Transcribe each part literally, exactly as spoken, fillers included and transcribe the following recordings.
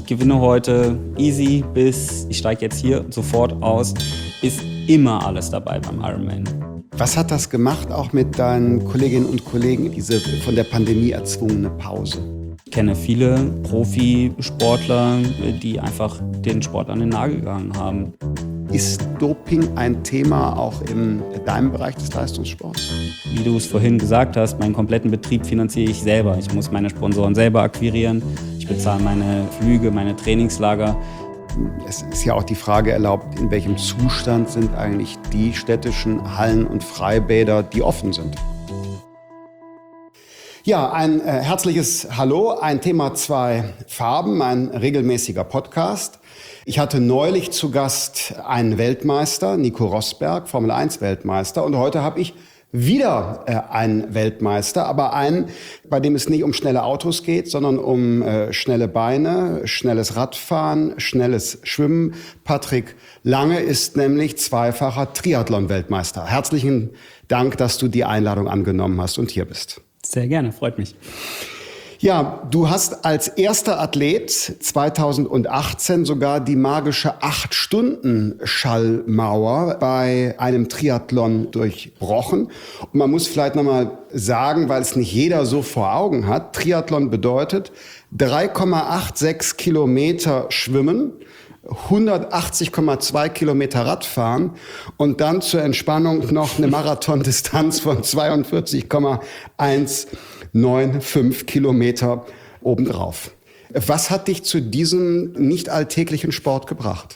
gewinne heute easy bis ich steige jetzt hier sofort aus, ist immer alles dabei beim Ironman. Was hat das gemacht, auch mit deinen Kolleginnen und Kollegen, diese von der Pandemie erzwungene Pause? Ich kenne viele Profisportler, die einfach den Sport an den Nagel gegangen haben. Ist Doping ein Thema auch in deinem Bereich des Leistungssports? Wie du es vorhin gesagt hast, meinen kompletten Betrieb finanziere ich selber. Ich muss meine Sponsoren selber akquirieren. Ich bezahle meine Flüge, meine Trainingslager. Es ist ja auch die Frage erlaubt, in welchem Zustand sind eigentlich die städtischen Hallen und Freibäder, die offen sind. Ja, ein äh, herzliches Hallo, ein Thema zwei Farben, ein regelmäßiger Podcast. Ich hatte neulich zu Gast einen Weltmeister, Nico Rosberg, Formel eins Weltmeister. Und heute habe ich wieder äh, einen Weltmeister, aber einen, bei dem es nicht um schnelle Autos geht, sondern um äh, schnelle Beine, schnelles Radfahren, schnelles Schwimmen. Patrick Lange ist nämlich zweifacher Triathlon-Weltmeister. Herzlichen Dank, dass du die Einladung angenommen hast und hier bist. Sehr gerne, freut mich. Ja, du hast als erster Athlet zweitausendachtzehn sogar die magische acht-Stunden-Schallmauer bei einem Triathlon durchbrochen. Und man muss vielleicht nochmal sagen, weil es nicht jeder so vor Augen hat, Triathlon bedeutet drei Komma sechsundachtzig Kilometer schwimmen, hundertachtzig Komma zwei Kilometer Radfahren und dann zur Entspannung noch eine Marathondistanz von zweiundvierzig Komma hundertfünfundneunzig Kilometer obendrauf. Was hat dich zu diesem nicht alltäglichen Sport gebracht?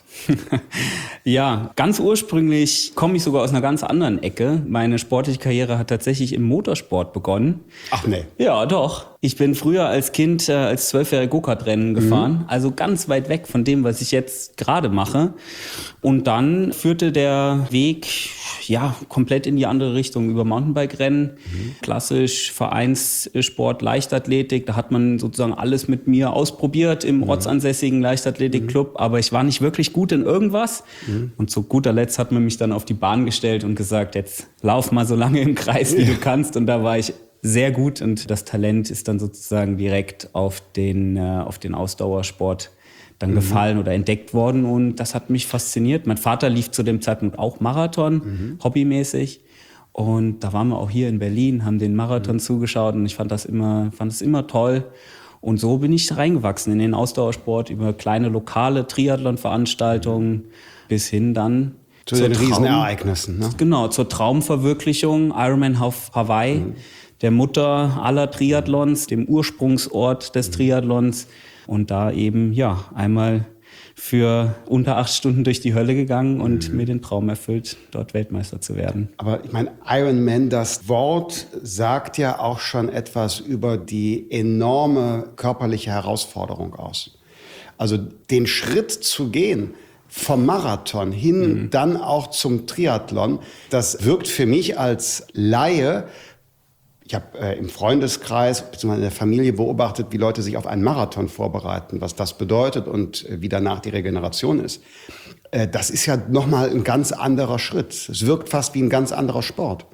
Ja, ganz ursprünglich komme ich sogar aus einer ganz anderen Ecke. Meine sportliche Karriere hat tatsächlich im Motorsport begonnen. Ach nee. Ja, doch. Ich bin früher als Kind äh, als zwölfjähriger Go-Kart-Rennen gefahren. Mhm. Also ganz weit weg von dem, was ich jetzt gerade mache. Und dann führte der Weg ja komplett in die andere Richtung über Mountainbike-Rennen. Mhm. Klassisch Vereinssport, Leichtathletik. Da hat man sozusagen alles mit mir ausprobiert im mhm. ortsansässigen Leichtathletikclub. Mhm. Aber ich war nicht wirklich gut in irgendwas. Mhm. Und zu guter Letzt hat man mich dann auf die Bahn gestellt und gesagt, jetzt lauf mal so lange im Kreis, wie ja. du kannst. Und da war ich sehr gut und das Talent ist dann sozusagen direkt auf den, äh, auf den Ausdauersport dann mhm. gefallen oder entdeckt worden und das hat mich fasziniert. Mein Vater lief zu dem Zeitpunkt auch Marathon, mhm. hobbymäßig. Und da waren wir auch hier in Berlin, haben den Marathon mhm. zugeschaut und ich fand das immer, fand das immer toll. Und so bin ich reingewachsen in den Ausdauersport über kleine lokale Triathlon-Veranstaltungen mhm. bis hin dann zu den Riesenereignissen. Ne? Genau, zur Traumverwirklichung, Ironman auf Hawaii. Mhm. Der Mutter aller Triathlons, dem Ursprungsort des Triathlons und da eben ja einmal für unter acht Stunden durch die Hölle gegangen und mhm. mir den Traum erfüllt, dort Weltmeister zu werden. Aber ich meine, Ironman, das Wort sagt ja auch schon etwas über die enorme körperliche Herausforderung aus. Also den Schritt zu gehen vom Marathon hin, mhm. dann auch zum Triathlon, das wirkt für mich als Laie. Ich habe äh, im Freundeskreis bzw. in der Familie beobachtet, wie Leute sich auf einen Marathon vorbereiten, was das bedeutet und äh, wie danach die Regeneration ist. Äh, das ist ja nochmal ein ganz anderer Schritt. Es wirkt fast wie ein ganz anderer Sport.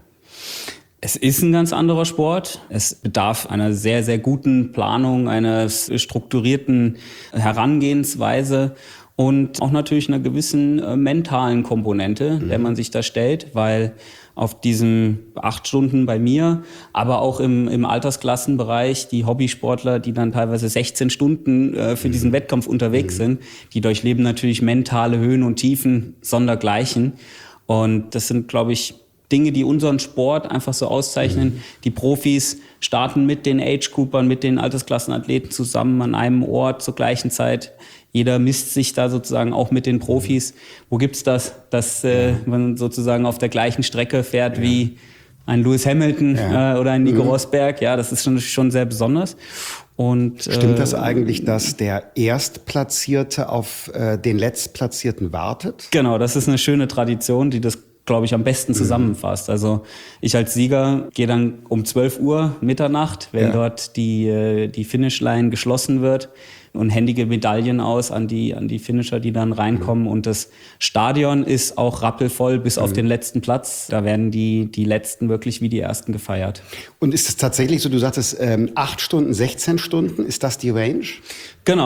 Es ist ein ganz anderer Sport. Es bedarf einer sehr, sehr guten Planung, einer strukturierten Herangehensweise und auch natürlich einer gewissen äh, mentalen Komponente, mhm. der man sich da stellt, weil auf diesen acht Stunden bei mir, aber auch im, im Altersklassenbereich, die Hobbysportler, die dann teilweise sechzehn Stunden äh, für mhm. diesen Wettkampf unterwegs mhm. sind, die durchleben natürlich mentale Höhen und Tiefen sondergleichen. Und das sind, glaube ich, Dinge, die unseren Sport einfach so auszeichnen. Mhm. Die Profis starten mit den Age-Groupern, mit den Altersklassenathleten zusammen an einem Ort zur gleichen Zeit. Jeder misst sich da sozusagen auch mit den Profis. Wo gibt's das, dass äh, man sozusagen auf der gleichen Strecke fährt ja. wie ein Lewis Hamilton ja. äh, oder ein Nico mhm. Rosberg? Ja, das ist schon, schon sehr besonders. Und, Stimmt äh, das eigentlich, dass der Erstplatzierte auf äh, den Letztplatzierten wartet? Genau, das ist eine schöne Tradition, die das, glaube ich, am besten zusammenfasst. Mhm. Also ich als Sieger gehe dann um zwölf Uhr Mitternacht, wenn ja. dort die, die Finishline geschlossen wird, und händige Medaillen aus an die, an die Finisher, die dann reinkommen. Mhm. Und das Stadion ist auch rappelvoll bis mhm. auf den letzten Platz. Da werden die, die Letzten wirklich wie die Ersten gefeiert. Und ist es tatsächlich so, du sagtest ähm, acht Stunden, sechzehn Stunden, ist das die Range? Genau.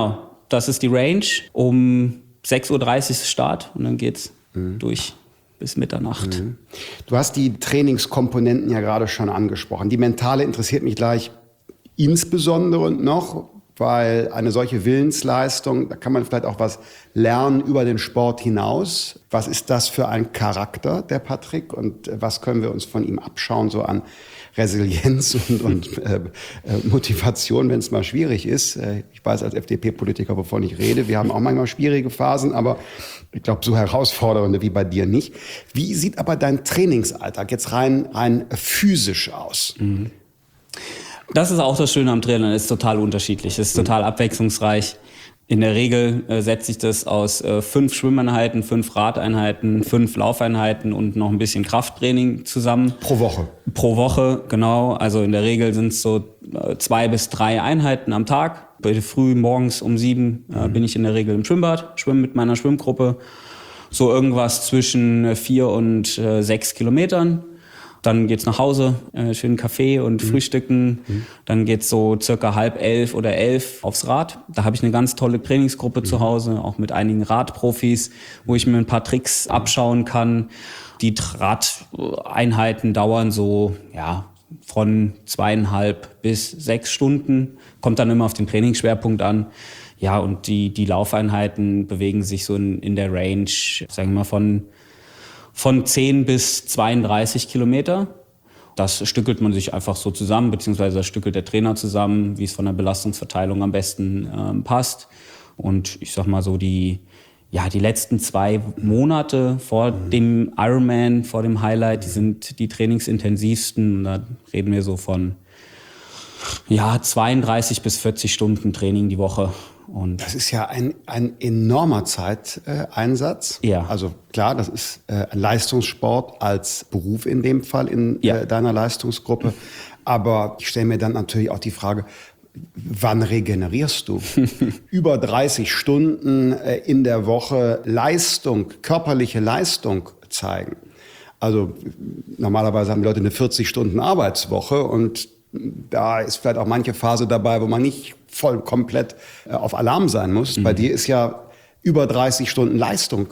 das ist die Range. Um sechs Uhr dreißig ist Start und dann geht's mhm. durch bis Mitternacht. Mhm. Du hast die Trainingskomponenten ja gerade schon angesprochen. Die mentale interessiert mich gleich insbesondere noch, weil eine solche Willensleistung, da kann man vielleicht auch was lernen über den Sport hinaus. Was ist das für ein Charakter, der Patrick? Und was können wir uns von ihm abschauen, so an Resilienz und, und äh, Motivation, wenn es mal schwierig ist? Ich weiß als F D P-Politiker, wovon ich rede, wir haben auch manchmal schwierige Phasen, aber ich glaube, so herausfordernde wie bei dir nicht. Wie sieht aber dein Trainingsalltag jetzt rein, rein physisch aus? Mhm. Das ist auch das Schöne am Triathlon, es ist total unterschiedlich, es ist total abwechslungsreich. In der Regel äh, setzt sich das aus äh, fünf Schwimmeinheiten, fünf Radeinheiten, fünf Laufeinheiten und noch ein bisschen Krafttraining zusammen. Pro Woche? Pro Woche, genau. Also in der Regel sind es so äh, zwei bis drei Einheiten am Tag. Früh morgens um sieben äh, mhm. bin ich in der Regel im Schwimmbad, schwimme mit meiner Schwimmgruppe. So irgendwas zwischen vier und äh, sechs Kilometern. Dann geht's nach Hause, äh, schön Kaffee und mhm. Frühstücken. Mhm. Dann geht's so circa halb elf oder elf aufs Rad. Da habe ich eine ganz tolle Trainingsgruppe mhm. zu Hause, auch mit einigen Radprofis, wo ich mir ein paar Tricks mhm. abschauen kann. Die Radeinheiten dauern so, ja, von zweieinhalb bis sechs Stunden. Kommt dann immer auf den Trainingsschwerpunkt an. Ja, und die, die Laufeinheiten bewegen sich so in, in der Range, sagen wir mal, von von zehn bis zweiunddreißig Kilometer. Das stückelt man sich einfach so zusammen, beziehungsweise das stückelt der Trainer zusammen, wie es von der Belastungsverteilung am besten ähm, passt. Und ich sag mal so, die, ja, die letzten zwei Monate vor mhm. dem Ironman, vor dem Highlight, die sind die trainingsintensivsten. Und da reden wir so von ja, zweiunddreißig bis vierzig Stunden Training die Woche. Und das ist ja ein, ein enormer Zeiteinsatz. Ja. Also klar, das ist äh, ein Leistungssport als Beruf in dem Fall in ja. äh, deiner Leistungsgruppe. Aber ich stelle mir dann natürlich auch die Frage, wann regenerierst du? Über dreißig Stunden äh, in der Woche Leistung, körperliche Leistung zeigen. Also normalerweise haben die Leute eine vierzig Stunden Arbeitswoche und da ist vielleicht auch manche Phase dabei, wo man nicht voll komplett äh, auf Alarm sein muss. Mhm. Bei dir ist ja über dreißig Stunden Leistung.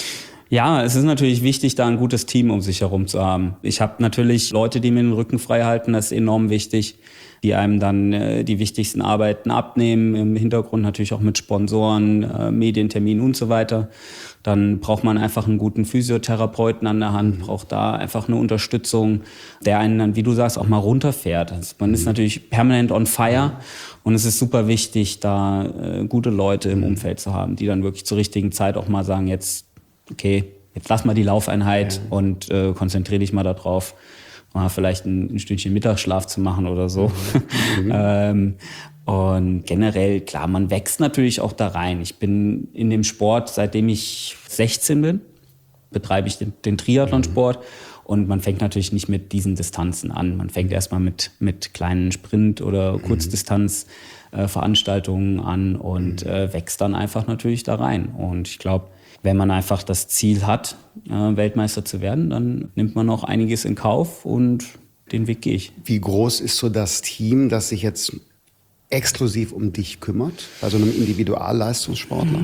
Ja, es ist natürlich wichtig, da ein gutes Team um sich herum zu haben. Ich habe natürlich Leute, die mir den Rücken frei halten, das ist enorm wichtig, die einem dann äh, die wichtigsten Arbeiten abnehmen, im Hintergrund natürlich auch mit Sponsoren, äh, Medienterminen und so weiter. Dann braucht man einfach einen guten Physiotherapeuten an der Hand, braucht da einfach eine Unterstützung, der einen dann, wie du sagst, auch mal runterfährt. Also man ist natürlich permanent on fire und es ist super wichtig, da äh, gute Leute im Umfeld zu haben, die dann wirklich zur richtigen Zeit auch mal sagen, jetzt, okay, jetzt lass mal die Laufeinheit ja. und äh, konzentriere dich mal darauf, mal vielleicht ein, ein Stündchen Mittagsschlaf zu machen oder so. Mhm. ähm, Und generell, klar, man wächst natürlich auch da rein. Ich bin in dem Sport, seitdem ich sechzehn bin, betreibe ich den, den Triathlonsport. Mhm. Und man fängt natürlich nicht mit diesen Distanzen an. Man fängt erstmal mit, mit kleinen Sprint- oder Kurzdistanzveranstaltungen äh, an und mhm. äh, wächst dann einfach natürlich da rein. Und ich glaube, wenn man einfach das Ziel hat, äh, Weltmeister zu werden, dann nimmt man auch einiges in Kauf und den Weg gehe ich. Wie groß ist so das Team, das sich jetzt exklusiv um dich kümmert, bei so einem Individualleistungssportler?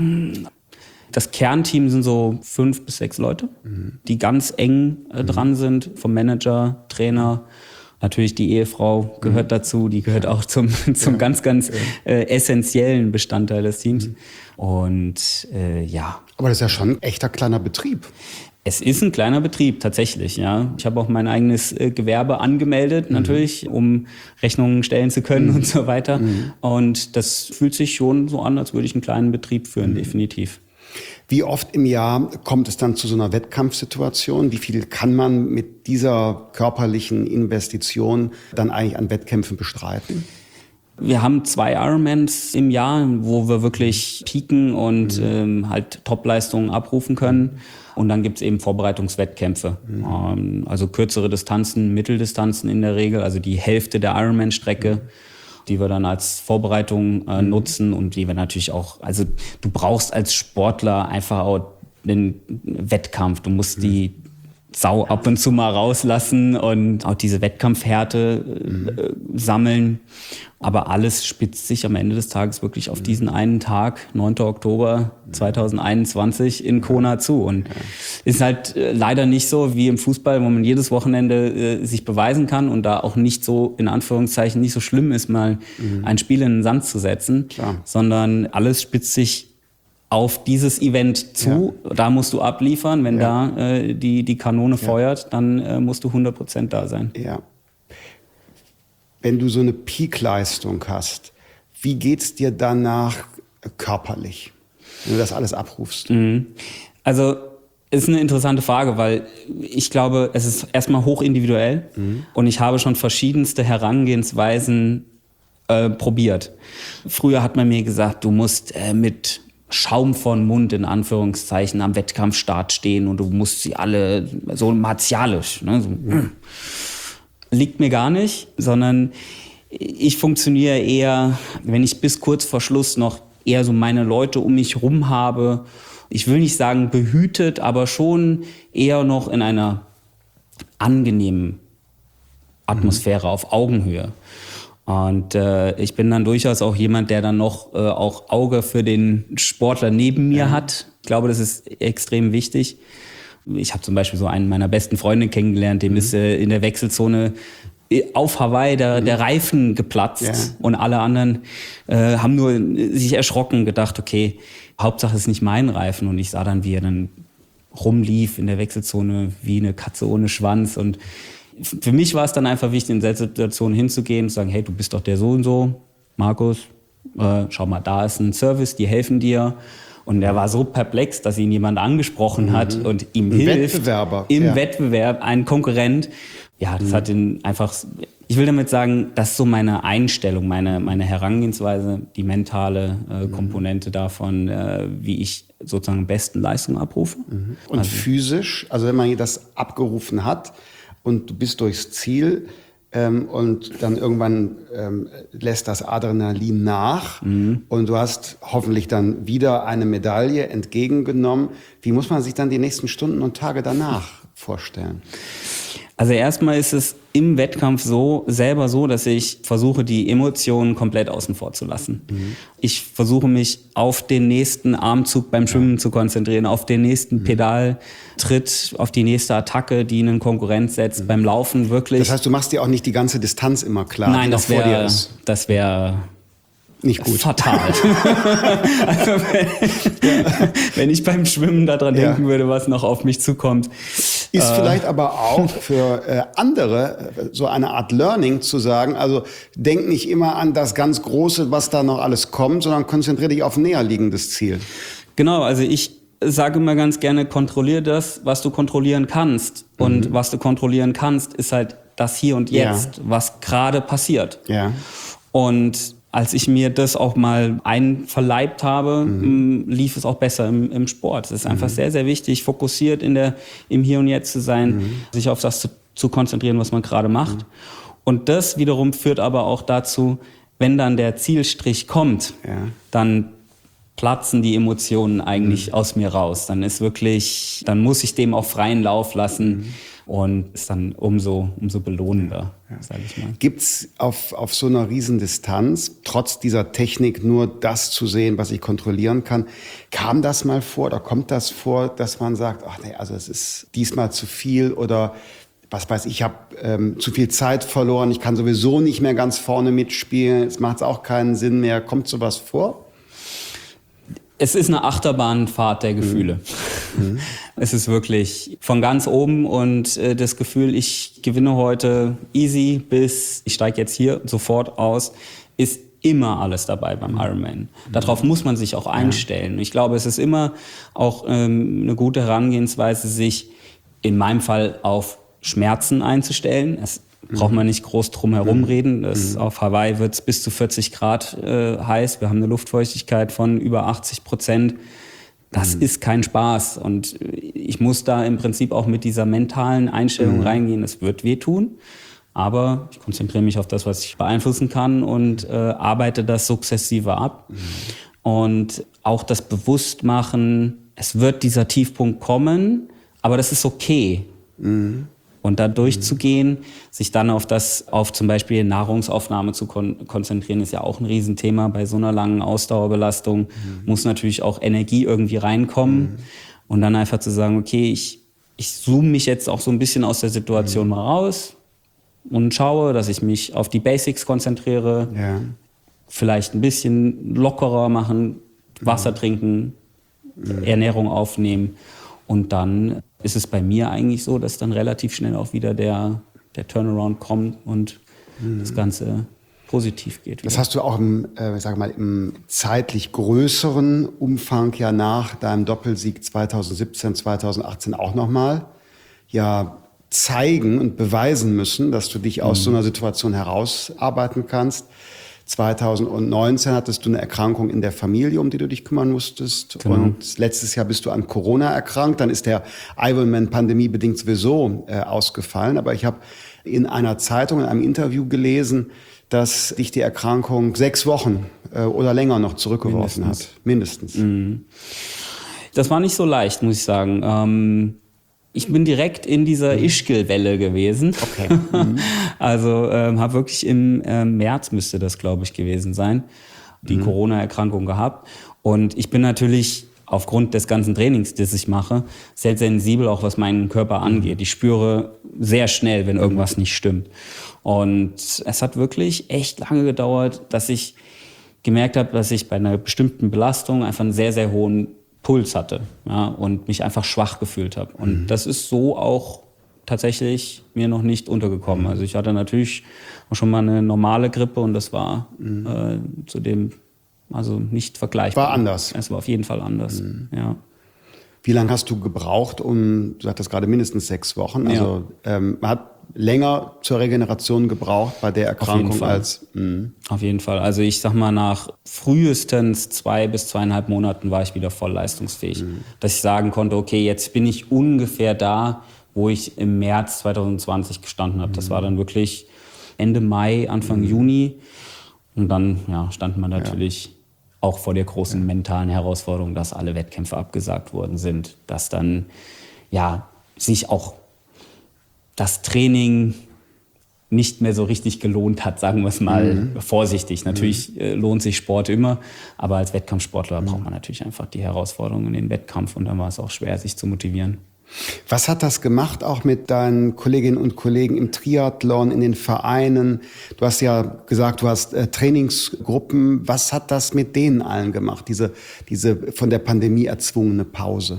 Das Kernteam sind so fünf bis sechs Leute, mhm. die ganz eng äh, dran mhm. sind, vom Manager, Trainer. Natürlich die Ehefrau gehört mhm. dazu, die gehört auch zum, zum ja. ganz, ganz äh, essentiellen Bestandteil des Teams. Mhm. Und äh, ja. Aber das ist ja schon ein echter kleiner Betrieb. Es ist ein kleiner Betrieb, tatsächlich, ja. Ich habe auch mein eigenes äh, Gewerbe angemeldet, mhm. natürlich, um Rechnungen stellen zu können mhm. und so weiter. Mhm. Und das fühlt sich schon so an, als würde ich einen kleinen Betrieb führen, mhm. definitiv. Wie oft im Jahr kommt es dann zu so einer Wettkampfsituation? Wie viel kann man mit dieser körperlichen Investition dann eigentlich an Wettkämpfen bestreiten? Wir haben zwei Ironmans im Jahr, wo wir wirklich pieken und mhm. ähm, halt Topleistungen abrufen können. Und dann gibt's eben Vorbereitungswettkämpfe. Mhm. Ähm, also kürzere Distanzen, Mitteldistanzen in der Regel, also die Hälfte der Ironman-Strecke, mhm. die wir dann als Vorbereitung äh, mhm. nutzen und die wir natürlich auch, also du brauchst als Sportler einfach auch den Wettkampf. Du musst mhm. die Sau ab und zu mal rauslassen und auch diese Wettkampfhärte mhm. äh, sammeln. Aber alles spitzt sich am Ende des Tages wirklich auf diesen einen Tag, neunten Oktober zweitausendeinundzwanzig in Kona zu. Und ja. ist halt äh, leider nicht so wie im Fußball, wo man jedes Wochenende äh, sich beweisen kann und da auch nicht so, in Anführungszeichen, nicht so schlimm ist, mal mhm. ein Spiel in den Sand zu setzen, Klar. sondern alles spitzt sich auf dieses Event zu. Ja. Da musst du abliefern. Wenn ja. da äh, die, die Kanone ja. feuert, dann äh, musst du hundert Prozent da sein. Ja. Wenn du so eine Peak-Leistung hast, wie geht's dir danach körperlich, wenn du das alles abrufst? Mhm. Also ist eine interessante Frage, weil ich glaube, es ist erstmal hochindividuell mhm. und ich habe schon verschiedenste Herangehensweisen äh, probiert. Früher hat man mir gesagt, du musst äh, mit Schaum von Mund in Anführungszeichen am Wettkampfstart stehen und du musst sie alle so martialisch, ne, so, mhm. liegt mir gar nicht, sondern ich funktioniere eher, wenn ich bis kurz vor Schluss noch eher so meine Leute um mich rum habe. Ich will nicht sagen behütet, aber schon eher noch in einer angenehmen Atmosphäre, mhm. auf Augenhöhe. Und äh, ich bin dann durchaus auch jemand, der dann noch äh, auch Auge für den Sportler neben mir ja. hat. Ich glaube, das ist extrem wichtig. Ich habe zum Beispiel so einen meiner besten Freunde kennengelernt, dem mhm. ist äh, in der Wechselzone auf Hawaii der, der Reifen geplatzt ja. und alle anderen äh, haben nur sich erschrocken, gedacht, okay, Hauptsache ist nicht mein Reifen. Und ich sah dann, wie er dann rumlief in der Wechselzone wie eine Katze ohne Schwanz. Und für mich war es dann einfach wichtig, in der Situation hinzugehen und zu sagen, hey, du bist doch der so und so, Markus, äh, schau mal, da ist ein Service, die helfen dir. Und er war so perplex, dass ihn jemand angesprochen hat mhm. und ihm ein hilft. Wettbewerber. Im ja. Wettbewerb, ein Konkurrent. Ja, das mhm. hat ihn einfach, ich will damit sagen, das ist so meine Einstellung, meine, meine Herangehensweise, die mentale äh, Komponente mhm. davon, äh, wie ich sozusagen am besten Leistung abrufe. Mhm. Und also, physisch, also wenn man das abgerufen hat und du bist durchs Ziel, Ähm, und dann irgendwann ähm, lässt das Adrenalin nach mhm. und du hast hoffentlich dann wieder eine Medaille entgegengenommen. Wie muss man sich dann die nächsten Stunden und Tage danach vorstellen? Also erstmal ist es im Wettkampf so, selber so, dass ich versuche, die Emotionen komplett außen vor zu lassen. Mhm. Ich versuche mich auf den nächsten Armzug beim Schwimmen ja. zu konzentrieren, auf den nächsten mhm. Pedaltritt, auf die nächste Attacke, die einen Konkurrent setzt, mhm. beim Laufen wirklich. Das heißt, du machst dir auch nicht die ganze Distanz immer klar, Nein, die das noch vor wär, dir ist. Das wäre nicht gut. Fatal. Also wenn, wenn ich beim Schwimmen daran ja. denken würde, was noch auf mich zukommt. Ist äh, vielleicht aber auch für äh, andere äh, so eine Art Learning zu sagen, also denk nicht immer an das ganz Große, was da noch alles kommt, sondern konzentriere dich auf ein näher liegendes Ziel. Genau, also ich sage immer ganz gerne, kontrolliere das, was du kontrollieren kannst. Mhm. Und was du kontrollieren kannst, ist halt das Hier und Jetzt, ja. was gerade passiert. Ja. Und als ich mir das auch mal einverleibt habe, mhm. lief es auch besser im, im Sport. Es ist einfach mhm. sehr, sehr wichtig, fokussiert in der, im Hier und Jetzt zu sein, mhm. sich auf das zu, zu konzentrieren, was man gerade macht. Mhm. Und das wiederum führt aber auch dazu, wenn dann der Zielstrich kommt, ja. dann platzen die Emotionen eigentlich mhm. aus mir raus. Dann ist wirklich, dann muss ich dem auch freien Lauf lassen. Mhm. Und ist dann umso, umso belohnender, ja. sage ich mal. Gibt's auf, auf so einer Riesendistanz, trotz dieser Technik, nur das zu sehen, was ich kontrollieren kann? Kam das mal vor oder kommt das vor, dass man sagt, ach nee, also es ist diesmal zu viel oder was weiß ich, ich habe ähm, zu viel Zeit verloren, ich kann sowieso nicht mehr ganz vorne mitspielen, es macht auch keinen Sinn mehr. Kommt sowas vor? Es ist eine Achterbahnfahrt der Gefühle. Mhm. Es ist wirklich von ganz oben und äh, das Gefühl, ich gewinne heute easy bis ich steige jetzt hier sofort aus, ist immer alles dabei beim Ironman. Darauf muss man sich auch einstellen. Ich glaube, es ist immer auch ähm, eine gute Herangehensweise, sich in meinem Fall auf Schmerzen einzustellen. Es braucht man nicht groß drum herum reden. Das, auf Hawaii wird es bis zu vierzig Grad äh, heiß. Wir haben eine Luftfeuchtigkeit von über achtzig Prozent. Das mhm. ist kein Spaß. Und ich muss da im Prinzip auch mit dieser mentalen Einstellung mhm. reingehen. Es wird wehtun, aber ich konzentriere mich auf das, was ich beeinflussen kann und äh, arbeite das sukzessive ab. Mhm. Und auch das Bewusstmachen, es wird dieser Tiefpunkt kommen, aber das ist okay. Mhm. Und da durchzugehen, mhm. sich dann auf das, auf zum Beispiel Nahrungsaufnahme zu kon- konzentrieren, ist ja auch ein Riesenthema bei so einer langen Ausdauerbelastung. Mhm. Muss natürlich auch Energie irgendwie reinkommen. Mhm. Und dann einfach zu sagen, okay, ich, ich zoome mich jetzt auch so ein bisschen aus der Situation mhm. mal raus und schaue, dass ich mich auf die Basics konzentriere. Ja. Vielleicht ein bisschen lockerer machen, Wasser mhm. trinken, mhm. Ernährung aufnehmen. Und dann ist es bei mir eigentlich so, dass dann relativ schnell auch wieder der, der Turnaround kommt und mhm. das Ganze positiv geht. Wieder. Das hast du auch im, äh, sag mal, im zeitlich größeren Umfang ja nach deinem Doppelsieg zwanzig siebzehn, zwanzig achtzehn auch nochmal ja zeigen und beweisen müssen, dass du dich aus mhm. so einer Situation herausarbeiten kannst. zwanzig neunzehn hattest du eine Erkrankung in der Familie, um die du dich kümmern musstest. Genau. Und letztes Jahr bist du an Corona erkrankt. Dann ist der Ironman pandemiebedingt sowieso äh, ausgefallen. Aber ich habe in einer Zeitung, in einem Interview gelesen, dass dich die Erkrankung sechs Wochen äh, oder länger noch zurückgeworfen Mindestens. hat. Mindestens. Mhm. Das war nicht so leicht, muss ich sagen. Ähm Ich bin direkt in dieser mhm. Ischgl-Welle gewesen. Okay. Mhm. Also ähm, habe wirklich im äh, März, müsste das, glaube ich, gewesen sein, die mhm. Corona-Erkrankung gehabt. Und ich bin natürlich aufgrund des ganzen Trainings, das ich mache, sehr sensibel, auch was meinen Körper angeht. Ich spüre sehr schnell, wenn irgendwas nicht stimmt. Und es hat wirklich echt lange gedauert, dass ich gemerkt habe, dass ich bei einer bestimmten Belastung einfach einen sehr, sehr hohen Puls hatte, ja, und mich einfach schwach gefühlt habe. Und mhm. das ist so auch tatsächlich mir noch nicht untergekommen. Also ich hatte natürlich auch schon mal eine normale Grippe und das war mhm. äh, zudem also nicht vergleichbar. War anders. Es war auf jeden Fall anders, mhm. ja. Wie lange hast du gebraucht, um, du sagtest gerade mindestens sechs Wochen, also ja. ähm, man hat länger zur Regeneration gebraucht bei der Erkrankung Auf jeden als... Mh. Auf jeden Fall. Also ich sag mal, nach frühestens zwei bis zweieinhalb Monaten war ich wieder voll leistungsfähig. Mhm. Dass ich sagen konnte, okay, jetzt bin ich ungefähr da, wo ich im März zwanzig zwanzig gestanden habe. Mhm. Das war dann wirklich Ende Mai, Anfang mhm. Juni. Und dann ja, stand man natürlich... Ja. auch vor der großen ja. mentalen Herausforderung, dass alle Wettkämpfe abgesagt worden sind, dass dann ja sich auch das Training nicht mehr so richtig gelohnt hat, sagen wir es mal mhm. vorsichtig. Natürlich mhm. äh, lohnt sich Sport immer, aber als Wettkampfsportler mhm. braucht man natürlich einfach die Herausforderung in den Wettkampf und dann war es auch schwer, sich zu motivieren. Was hat das gemacht, auch mit deinen Kolleginnen und Kollegen im Triathlon, in den Vereinen? Du hast ja gesagt, du hast äh, Trainingsgruppen. Was hat das mit denen allen gemacht, diese, diese von der Pandemie erzwungene Pause?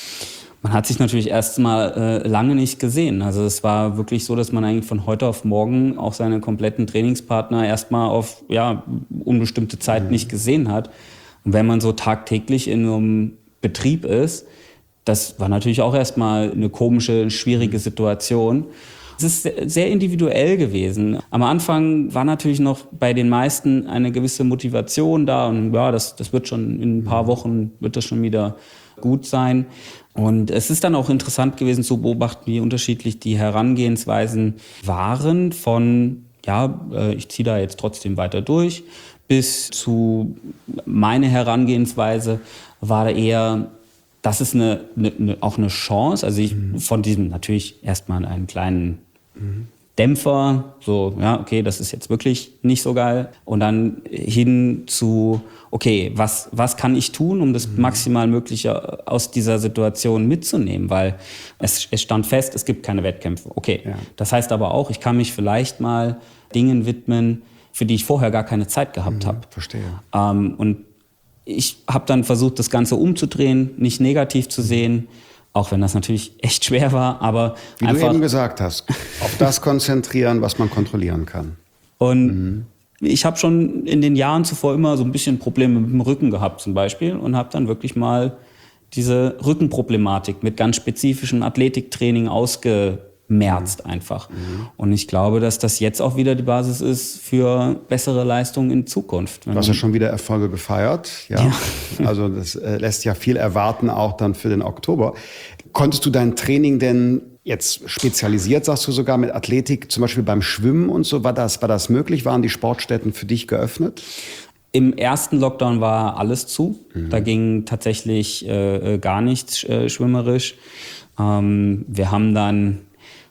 Man hat sich natürlich erst mal äh, lange nicht gesehen. Also es war wirklich so, dass man eigentlich von heute auf morgen auch seine kompletten Trainingspartner erst mal auf ja, unbestimmte Zeit mhm. nicht gesehen hat. Und wenn man so tagtäglich in so einem Betrieb ist, das war natürlich auch erstmal eine komische, schwierige Situation. Es ist sehr individuell gewesen. Am Anfang war natürlich noch bei den meisten eine gewisse Motivation da und ja, das, das wird schon in ein paar Wochen wird das schon wieder gut sein. Und es ist dann auch interessant gewesen zu beobachten, wie unterschiedlich die Herangehensweisen waren von, ja, ich ziehe da jetzt trotzdem weiter durch, bis zu meine Herangehensweise war da eher, das ist eine, eine, auch eine Chance, also ich mhm. von diesem natürlich erstmal einen kleinen mhm. Dämpfer, so, ja, okay, das ist jetzt wirklich nicht so geil. Und dann hin zu, okay, was, was kann ich tun, um das mhm. maximal Mögliche aus dieser Situation mitzunehmen? Weil es, es stand fest, es gibt keine Wettkämpfe. Okay, ja. Das heißt aber auch, ich kann mich vielleicht mal Dingen widmen, für die ich vorher gar keine Zeit gehabt mhm, habe. Verstehe. Ähm, und ich habe dann versucht, das Ganze umzudrehen, nicht negativ zu sehen, auch wenn das natürlich echt schwer war, aber wie einfach, du eben gesagt hast, auf das konzentrieren, was man kontrollieren kann. Und mhm. ich habe schon in den Jahren zuvor immer so ein bisschen Probleme mit dem Rücken gehabt zum Beispiel und habe dann wirklich mal diese Rückenproblematik mit ganz spezifischem Athletiktraining ausgemerzt mhm. einfach. Mhm. Und ich glaube, dass das jetzt auch wieder die Basis ist für bessere Leistungen in Zukunft. Du hast ja schon wieder Erfolge gefeiert. Ja. ja. Also das äh, lässt ja viel erwarten, auch dann für den Oktober. Konntest du dein Training denn jetzt spezialisiert, sagst du sogar, mit Athletik, zum Beispiel beim Schwimmen und so, war das, war das möglich? Waren die Sportstätten für dich geöffnet? Im ersten Lockdown war alles zu. Mhm. Da ging tatsächlich äh, gar nichts äh, schwimmerisch. Ähm, wir haben dann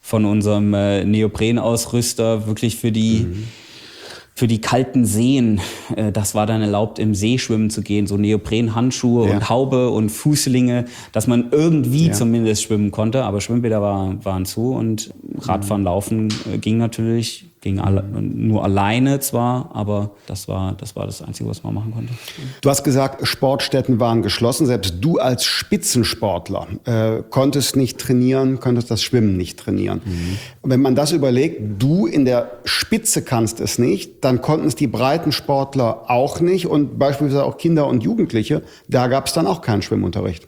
von unserem äh, Neoprenausrüster wirklich für die mhm. für die kalten Seen, äh, das war dann erlaubt, im See schwimmen zu gehen, so Neoprenhandschuhe ja. und Haube und Fußlinge, dass man irgendwie ja. zumindest schwimmen konnte, aber Schwimmbäder war, waren zu und Radfahren, Laufen äh, ging natürlich, ging alle, nur alleine zwar, aber das war, das war das Einzige, was man machen konnte. Du hast gesagt, Sportstätten waren geschlossen, selbst du als Spitzensportler äh, konntest nicht trainieren, konntest das Schwimmen nicht trainieren. Mhm. Wenn man das überlegt, du in der Spitze kannst es nicht, dann konnten es die Breitensportler auch nicht und beispielsweise auch Kinder und Jugendliche, da gab es dann auch keinen Schwimmunterricht.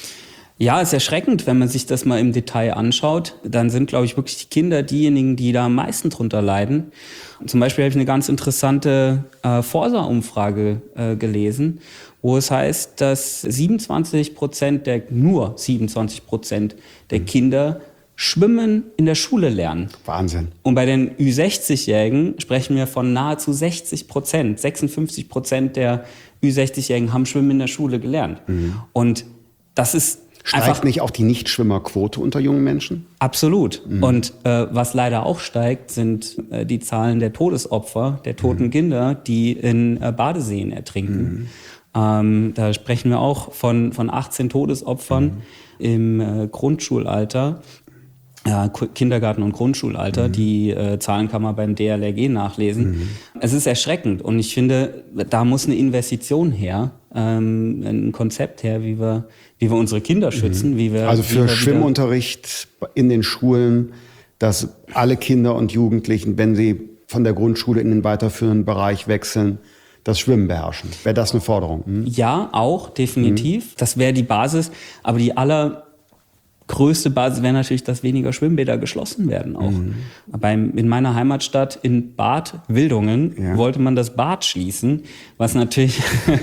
Ja, ist erschreckend, wenn man sich das mal im Detail anschaut. Dann sind, glaube ich, wirklich die Kinder diejenigen, die da am meisten drunter leiden. Zum Beispiel habe ich eine ganz interessante äh, Forsa-Umfrage äh, gelesen, wo es heißt, dass siebenundzwanzig Prozent der, nur siebenundzwanzig Prozent der Kinder Schwimmen in der Schule lernen. Wahnsinn. Und bei den Ü sechzig-Jährigen sprechen wir von nahezu sechzig Prozent. sechsundfünfzig Prozent der Ü sechzig-Jährigen haben Schwimmen in der Schule gelernt. Mhm. Und das ist Steigt einfach nicht auch die Nichtschwimmerquote unter jungen Menschen? Absolut. Mhm. Und äh, was leider auch steigt, sind äh, die Zahlen der Todesopfer, der toten mhm. Kinder, die in äh, Badeseen ertrinken. Mhm. Ähm, da sprechen wir auch von, von achtzehn Todesopfern mhm. im äh, Grundschulalter. Ja, Kindergarten- und Grundschulalter, mhm. die äh, Zahlen kann man beim D L R G nachlesen. Mhm. Es ist erschreckend und ich finde, da muss eine Investition her, ähm, ein Konzept her, wie wir, wie wir unsere Kinder schützen. Mhm. Wie wir, also für wie wir Schwimmunterricht in den Schulen, dass alle Kinder und Jugendlichen, wenn sie von der Grundschule in den weiterführenden Bereich wechseln, das Schwimmen beherrschen. Wäre das eine Forderung? Mhm. Ja, auch, definitiv. Mhm. Das wäre die Basis, aber die aller größte Basis wäre natürlich, dass weniger Schwimmbäder geschlossen werden auch. Mhm. Beim, in meiner Heimatstadt in Bad Wildungen ja. wollte man das Bad schließen, was natürlich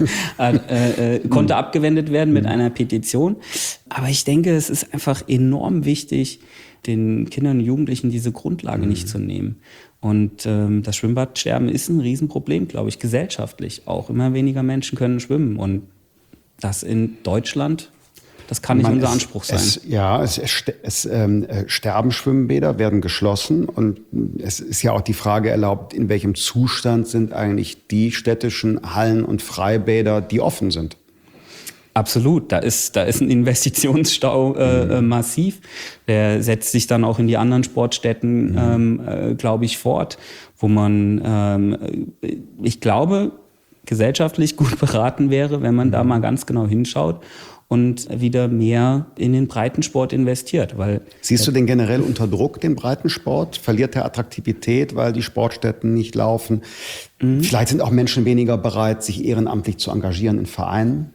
äh, äh, konnte mhm. abgewendet werden mit mhm. einer Petition. Aber ich denke, es ist einfach enorm wichtig, den Kindern und Jugendlichen diese Grundlage mhm. nicht zu nehmen. Und ähm, das Schwimmbadsterben ist ein Riesenproblem, glaube ich, gesellschaftlich auch. Immer weniger Menschen können schwimmen und das in Deutschland. Das kann nicht Man, unser Anspruch sein. Es, ja, es, es, es ähm, sterben Schwimmbäder, werden geschlossen. Und es ist ja auch die Frage erlaubt, in welchem Zustand sind eigentlich die städtischen Hallen und Freibäder, die offen sind. Absolut, da ist, da ist ein Investitionsstau äh, mhm. massiv. Der setzt sich dann auch in die anderen Sportstätten, mhm. ähm, äh, glaube ich, fort, wo man, ähm, ich glaube, gesellschaftlich gut beraten wäre, wenn man mhm. da mal ganz genau hinschaut und wieder mehr in den Breitensport investiert. Weil Siehst du den generell unter Druck, den Breitensport? Verliert der Attraktivität, weil die Sportstätten nicht laufen? Mhm. Vielleicht sind auch Menschen weniger bereit, sich ehrenamtlich zu engagieren in Vereinen?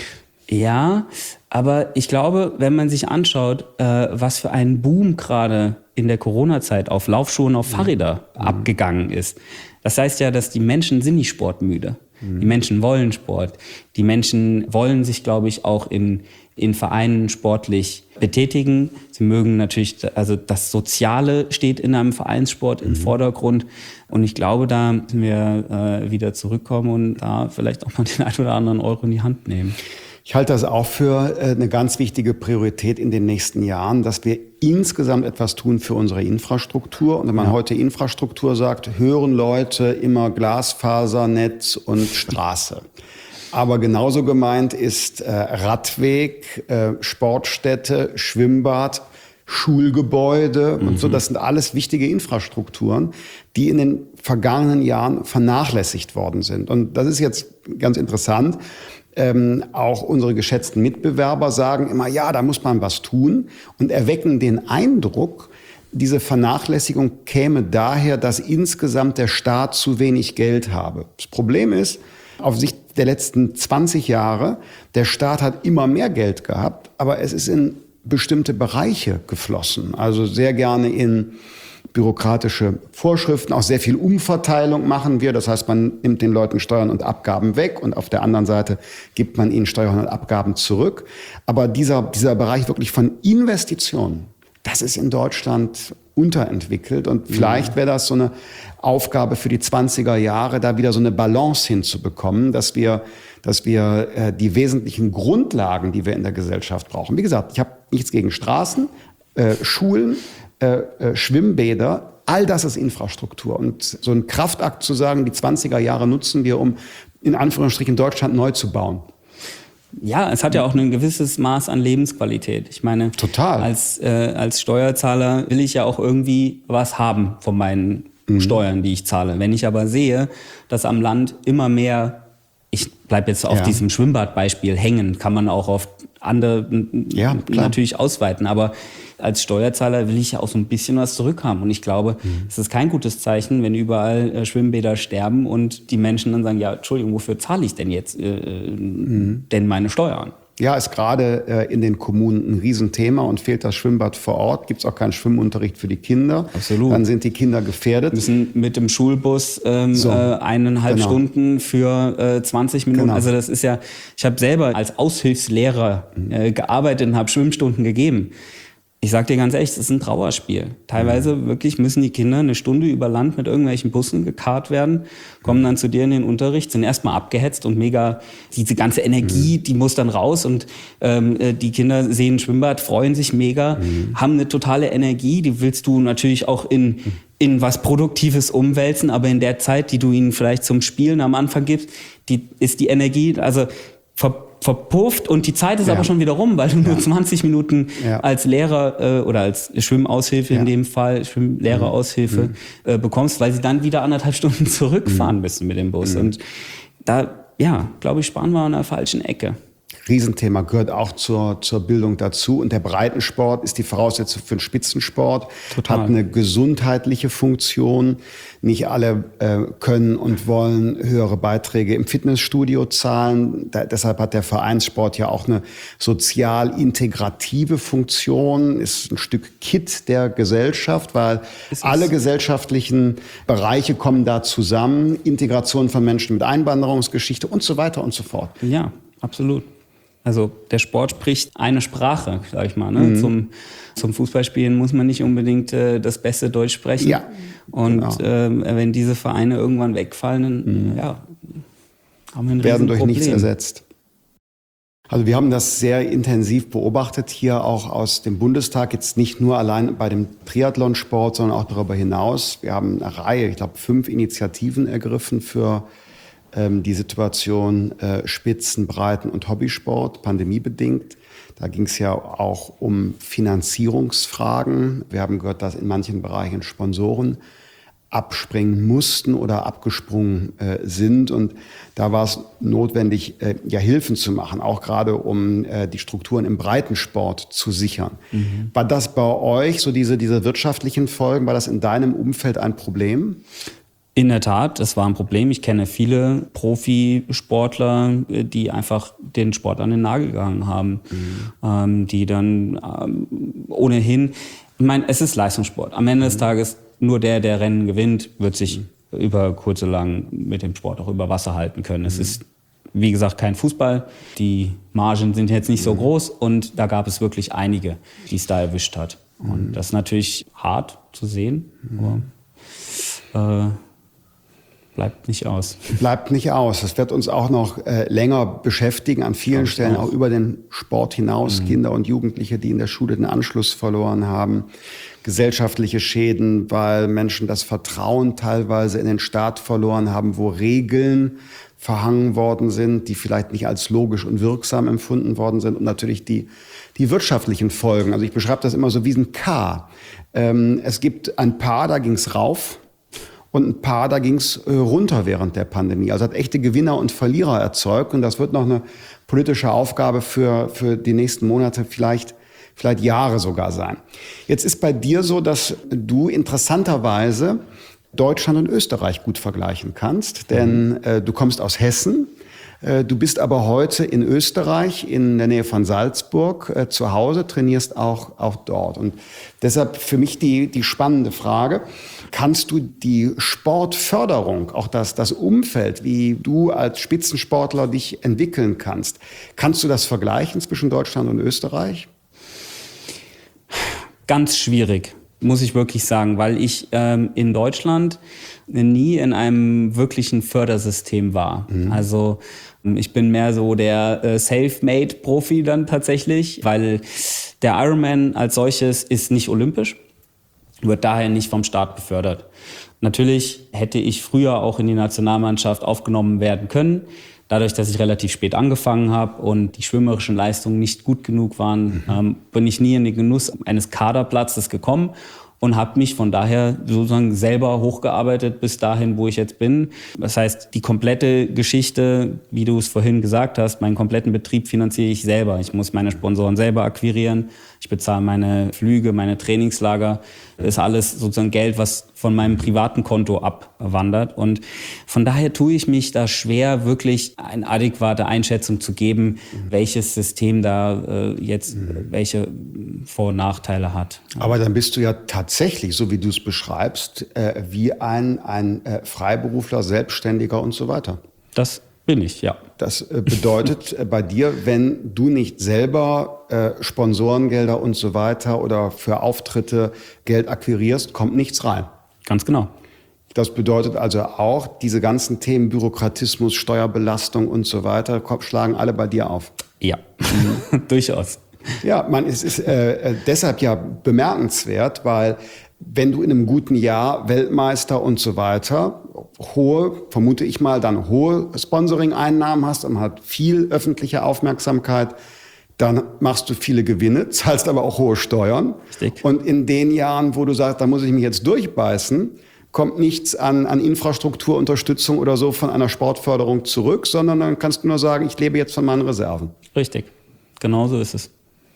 Ja, aber ich glaube, wenn man sich anschaut, äh, was für ein Boom gerade in der Corona-Zeit auf Laufschuhen, auf Fahrräder mhm. abgegangen ist. Das heißt ja, dass die Menschen sind nicht sportmüde. Mhm. Die Menschen wollen Sport. Die Menschen wollen sich, glaube ich, auch in, in Vereinen sportlich betätigen. Sie mögen natürlich, also das Soziale steht in einem Vereinssport im mhm. Vordergrund. Und ich glaube, da müssen wir äh, wieder zurückkommen und da vielleicht auch mal den einen oder anderen Euro in die Hand nehmen. Ich halte das auch für eine ganz wichtige Priorität in den nächsten Jahren, dass wir insgesamt etwas tun für unsere Infrastruktur. Und wenn man ja. heute Infrastruktur sagt, hören Leute immer Glasfasernetz und Straße. Aber genauso gemeint ist äh, Radweg, äh, Sportstätte, Schwimmbad, Schulgebäude mhm. und so. Das sind alles wichtige Infrastrukturen, die in den vergangenen Jahren vernachlässigt worden sind. Und das ist jetzt ganz interessant. Ähm, auch unsere geschätzten Mitbewerber sagen immer, ja, da muss man was tun und erwecken den Eindruck, diese Vernachlässigung käme daher, dass insgesamt der Staat zu wenig Geld habe. Das Problem ist, auf Sicht der letzten zwanzig Jahre, der Staat hat immer mehr Geld gehabt, aber es ist in bestimmte Bereiche geflossen. Also sehr gerne in bürokratische Vorschriften, auch sehr viel Umverteilung machen wir. Das heißt, man nimmt den Leuten Steuern und Abgaben weg und auf der anderen Seite gibt man ihnen Steuern und Abgaben zurück. Aber dieser, dieser Bereich wirklich von Investitionen, das ist in Deutschland unterentwickelt. Und vielleicht wäre das so eine Aufgabe für die zwanziger Jahre, da wieder so eine Balance hinzubekommen, dass wir, dass wir äh, die wesentlichen Grundlagen, die wir in der Gesellschaft brauchen. Wie gesagt, ich habe nichts gegen Straßen, äh, Schulen, äh, äh, Schwimmbäder. All das ist Infrastruktur. Und so ein Kraftakt zu sagen, die zwanziger Jahre nutzen wir, um in Anführungsstrichen Deutschland neu zu bauen. Ja, es hat ja auch ein gewisses Maß an Lebensqualität. Ich meine, Total. Als, äh, als Steuerzahler will ich ja auch irgendwie was haben von meinen mhm. Steuern, die ich zahle. Wenn ich aber sehe, dass am Land immer mehr, ich bleibe jetzt auf ja. diesem Schwimmbadbeispiel hängen, kann man auch auf andere ja, natürlich ausweiten, aber als Steuerzahler will ich ja auch so ein bisschen was zurückhaben. Und ich glaube, mhm. es ist kein gutes Zeichen, wenn überall äh, Schwimmbäder sterben und die Menschen dann sagen, ja, Entschuldigung, wofür zahle ich denn jetzt äh, mhm. denn meine Steuern? Ja, ist gerade äh, in den Kommunen ein Riesenthema und fehlt das Schwimmbad vor Ort, gibt es auch keinen Schwimmunterricht für die Kinder. Absolut. Dann sind die Kinder gefährdet. Müssen mit dem Schulbus ähm, so, äh, eineinhalb genau. Stunden für äh, zwanzig Minuten. Genau. Also das ist ja, ich habe selber als Aushilfslehrer äh, gearbeitet und habe Schwimmstunden gegeben. Ich sag dir ganz ehrlich, es ist ein Trauerspiel. Teilweise mhm. wirklich müssen die Kinder eine Stunde über Land mit irgendwelchen Bussen gekarrt werden, kommen dann zu dir in den Unterricht, sind erstmal abgehetzt und mega, diese ganze Energie, mhm. die muss dann raus und ähm, die Kinder sehen ein Schwimmbad, freuen sich mega, mhm. haben eine totale Energie, die willst du natürlich auch in, in was Produktives umwälzen, aber in der Zeit, die du ihnen vielleicht zum Spielen am Anfang gibst, die ist die Energie, also ver verpufft und die Zeit ist ja. aber schon wieder rum, weil du nur ja. zwanzig Minuten ja. als Lehrer äh, oder als Schwimmaushilfe ja. in dem Fall, Schwimmlehreraushilfe mhm. äh, bekommst, weil sie dann wieder anderthalb Stunden zurückfahren mhm. müssen mit dem Bus. Mhm. Und da, ja, glaube ich, sparen wir an der falschen Ecke. Riesenthema, gehört auch zur, zur Bildung dazu. Und der Breitensport ist die Voraussetzung für den Spitzensport. Total. Hat eine gesundheitliche Funktion. Nicht alle äh, können und wollen höhere Beiträge im Fitnessstudio zahlen. Da, deshalb hat der Vereinssport ja auch eine sozial integrative Funktion. Ist ein Stück Kit der Gesellschaft, weil alle gesellschaftlichen Bereiche kommen da zusammen. Integration von Menschen mit Einwanderungsgeschichte und so weiter und so fort. Ja, absolut. Also der Sport spricht eine Sprache, sag ich mal. Ne? Mhm. Zum, zum Fußballspielen muss man nicht unbedingt äh, das beste Deutsch sprechen. Ja, und genau. äh, wenn diese Vereine irgendwann wegfallen, dann mhm. ja, haben wir ein werden durch nichts ersetzt. Also wir haben das sehr intensiv beobachtet hier auch aus dem Bundestag, jetzt nicht nur allein bei dem Triathlonsport, sondern auch darüber hinaus. Wir haben eine Reihe, ich glaube fünf Initiativen ergriffen für die Situation äh, Spitzen-, Breiten- und Hobbysport, pandemiebedingt. Da ging es ja auch um Finanzierungsfragen. Wir haben gehört, dass in manchen Bereichen Sponsoren abspringen mussten oder abgesprungen äh, sind. Und da war es notwendig, äh, ja Hilfen zu machen, auch gerade um äh, die Strukturen im Breitensport zu sichern. Mhm. War das bei euch, so diese, diese wirtschaftlichen Folgen, war das in deinem Umfeld ein Problem? In der Tat, das war ein Problem. Ich kenne viele Profisportler, die einfach den Sport an den Nagel gehangen haben, mhm. ähm, die dann ähm, ohnehin, ich meine, es ist Leistungssport. Am Ende mhm. des Tages nur der, der Rennen gewinnt, wird sich mhm. über kurz oder lang mit dem Sport auch über Wasser halten können. Mhm. Es ist, wie gesagt, kein Fußball. Die Margen sind jetzt nicht mhm. so groß und da gab es wirklich einige, die es da erwischt hat. Mhm. Und das ist natürlich hart zu sehen, mhm. aber äh, bleibt nicht aus. Bleibt nicht aus. Das wird uns auch noch äh, länger beschäftigen, an vielen Stellen, auch. auch über den Sport hinaus. Mhm. Kinder und Jugendliche, die in der Schule den Anschluss verloren haben. Gesellschaftliche Schäden, weil Menschen das Vertrauen teilweise in den Staat verloren haben, wo Regeln verhangen worden sind, die vielleicht nicht als logisch und wirksam empfunden worden sind. Und natürlich die, die wirtschaftlichen Folgen. Also ich beschreibe das immer so wie ein K. Ähm, es gibt ein Paar, da ging es rauf. Und ein paar, da ging es äh, runter während der Pandemie. Also hat echte Gewinner und Verlierer erzeugt. Und das wird noch eine politische Aufgabe für, für die nächsten Monate, vielleicht, vielleicht Jahre sogar sein. Jetzt ist bei dir so, dass du interessanterweise Deutschland und Österreich gut vergleichen kannst. Denn äh, du kommst aus Hessen. Äh, du bist aber heute in Österreich, in der Nähe von Salzburg, äh, zu Hause, trainierst auch, auch dort. Und deshalb für mich die, die spannende Frage: Kannst du die Sportförderung, auch das, das Umfeld, wie du als Spitzensportler dich entwickeln kannst, kannst du das vergleichen zwischen Deutschland und Österreich? Ganz schwierig, muss ich wirklich sagen, weil ich ähm, in Deutschland nie in einem wirklichen Fördersystem war. Mhm. Also ich bin mehr so der äh, Self-Made-Profi dann tatsächlich, weil der Ironman als solches ist nicht olympisch. wird daher nicht vom Staat befördert. Natürlich hätte ich früher auch in die Nationalmannschaft aufgenommen werden können. Dadurch, dass ich relativ spät angefangen habe und die schwimmerischen Leistungen nicht gut genug waren, mhm. ähm, bin ich nie in den Genuss eines Kaderplatzes gekommen und habe mich von daher sozusagen selber hochgearbeitet bis dahin, wo ich jetzt bin. Das heißt, die komplette Geschichte, wie du es vorhin gesagt hast, meinen kompletten Betrieb finanziere ich selber. Ich muss meine Sponsoren selber akquirieren. Ich bezahle meine Flüge, meine Trainingslager. Das ist alles sozusagen Geld, was von meinem privaten Konto abwandert. Und von daher tue ich mich da schwer, wirklich eine adäquate Einschätzung zu geben, welches System da äh, jetzt mhm. welche Vor- und Nachteile hat. Aber dann bist du ja tatsächlich, so wie du es beschreibst, äh, wie ein, ein äh, Freiberufler, Selbstständiger und so weiter. Das bin ich, ja. Das äh, bedeutet äh, bei dir, wenn du nicht selber äh, Sponsorengelder und so weiter oder für Auftritte Geld akquirierst, kommt nichts rein. Ganz genau. Das bedeutet also auch, diese ganzen Themen Bürokratismus, Steuerbelastung und so weiter schlagen alle bei dir auf. Ja, durchaus. Ja, man, es ist äh, deshalb ja bemerkenswert, weil wenn du in einem guten Jahr Weltmeister und so weiter hohe, vermute ich mal, dann hohe Sponsoring-Einnahmen hast und hat viel öffentliche Aufmerksamkeit, dann machst du viele Gewinne, zahlst aber auch hohe Steuern. Richtig. Und in den Jahren, wo du sagst, da muss ich mich jetzt durchbeißen, kommt nichts an, an Infrastrukturunterstützung oder so von einer Sportförderung zurück, sondern dann kannst du nur sagen, ich lebe jetzt von meinen Reserven. Richtig, genau so ist es.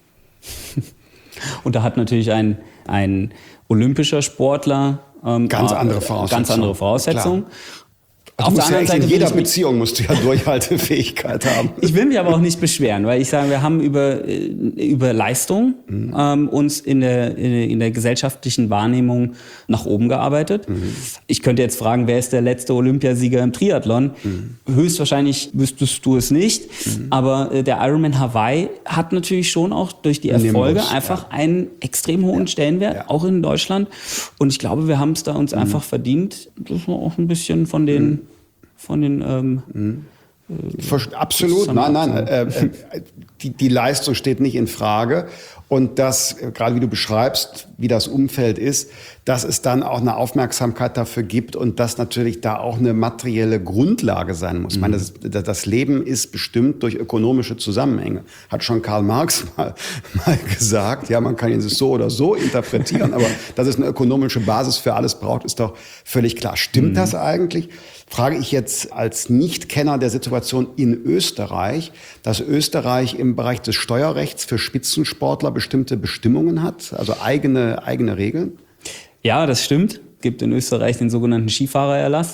Und da hat natürlich ein, ein olympischer Sportler ähm, ganz andere Voraussetzungen. Ganz andere Voraussetzungen. Auf der anderen Seite, in jeder Beziehung musst du ja Durchhaltefähigkeit haben. Ich will mich aber auch nicht beschweren, weil ich sage, wir haben über, über Leistung mhm. ähm, uns in der, in der gesellschaftlichen Wahrnehmung nach oben gearbeitet. Mhm. Ich könnte jetzt fragen, wer ist der letzte Olympiasieger im Triathlon? Mhm. Höchstwahrscheinlich wüsstest du es nicht. Mhm. Aber äh, der Ironman Hawaii hat natürlich schon auch durch die Erfolge Nimbus, einfach ja. einen extrem hohen ja. Stellenwert, ja. auch in Deutschland. Und ich glaube, wir haben es da uns mhm. einfach verdient, dass wir auch ein bisschen von den mhm. von den ähm, mhm. äh, absolut, nein, nein, äh, äh, die, die Leistung steht nicht in Frage. Und das, äh, gerade wie du beschreibst, wie das Umfeld ist, dass es dann auch eine Aufmerksamkeit dafür gibt und dass natürlich da auch eine materielle Grundlage sein muss. Mhm. Ich meine, das, das Leben ist bestimmt durch ökonomische Zusammenhänge. Hat schon Karl Marx mal, mal gesagt. Ja, man kann es so oder so interpretieren, aber dass es eine ökonomische Basis für alles braucht, ist doch völlig klar. Stimmt mhm. das eigentlich? Frage ich jetzt als Nichtkenner der Situation in Österreich, dass Österreich im Bereich des Steuerrechts für Spitzensportler bestimmte Bestimmungen hat, also eigene, eigene Regeln? Ja, das stimmt. Es gibt in Österreich den sogenannten Skifahrererlass.